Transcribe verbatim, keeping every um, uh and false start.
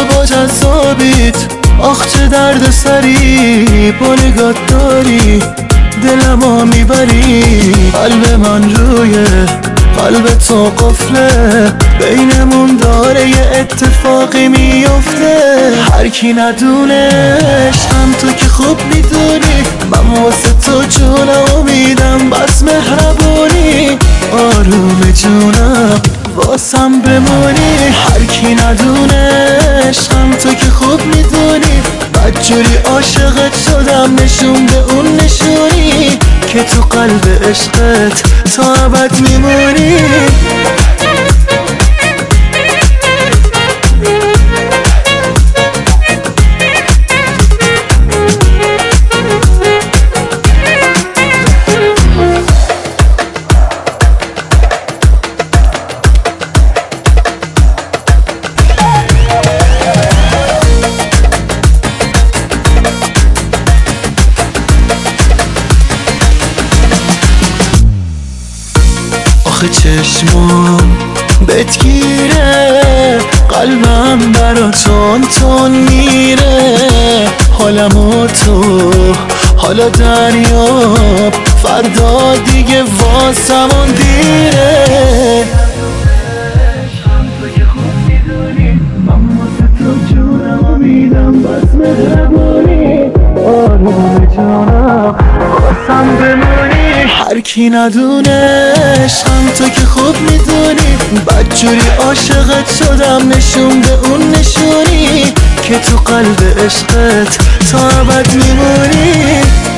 با جذابیت. آخ چه درد سری با نگات داری، دلمو میبری. قلب من روی قلب تو قفله، بینمون داره یه اتفاقی میفته. هر کی ندونه عشقم تو که خوب میدونی، من واسه تو جونمو میدم بس مهربونی. آروم جونم واسم بمونی. هر کی ندونه عشقم تو که خوب میدونی، بدجوری عاشقت شدم نشون به اون نشونی که تو قلب عشقت تا ابد میمونی. آخه چشمام بهت گیره، قلبم برا تون تون میره. حالمو تو حالا دریاب، فردا دیگه واسمون دیره. عشقم تو که خوب میدونی، من واسه تو جونمو میدم بس مهربونی. آروم جونم واسم بمونی. هر کی ندونه عشقم تو که خوب میدونی، بدجوری عاشقت شدم نشون به اون نشونی که تو قلب عشقت تا ابد میمونی.